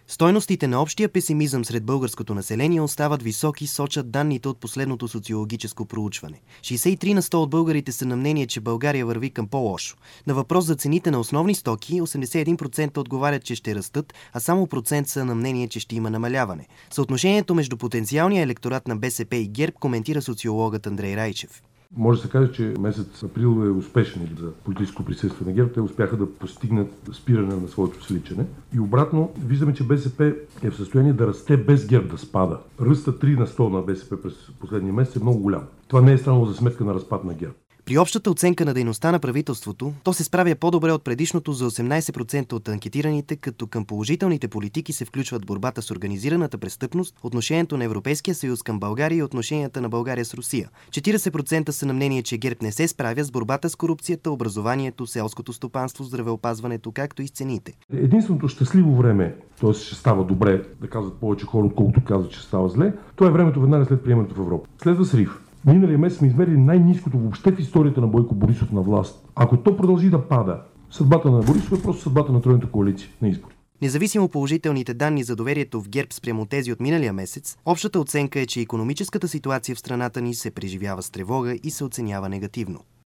Стойностите на общия песимизъм сред българското население остават високи, сочат данните от последното социологическо проучване. 63% от българите са на мнение, че България върви към по-лошо. На въпрос за цените на основни стоки, 81% отговарят, че ще растат, а само процент са на мнение, че ще има намаляване. Съотношението между потенциалния електорат на БСП и ГЕРБ коментира социологът Андрей Райчев. Може да се каже, че месец април е успешен за политическо присъствие на ГЕРБ. Те успяха да постигнат спиране на своето свличане. И обратно, виждаме, че БСП е в състояние да расте без ГЕРБ да спада. Ръста 3% на БСП през последния месец е много голям. Това не е станало за сметка на разпад на ГЕРБ. При общата оценка на дейността на правителството, то се справя по-добре от предишното за 18% от анкетираните, като към положителните политики се включват борбата с организираната престъпност, отношението на Европейския съюз към България и отношенията на България с Русия. 40% са на мнение, че ГЕРБ не се справя с борбата с корупцията, образованието, селското стопанство, здравеопазването, както и с цените. Единственото щастливо време, т.е. ще става добре, да казват повече хора, отколкото казват, че става зле, то е времето веднага след приемането в Европа. Следва срив. Миналия месец сме измерили най-ниското въобще в историята на Бойко Борисов на власт. Ако то продължи да пада, съдбата на Борисов е просто съдбата на тройната коалиция на избори. Независимо положителните данни за доверието в ГЕРБ спрямо тези от миналия месец, общата оценка е, че икономическата ситуация в страната ни се преживява с тревога и се оценява негативно.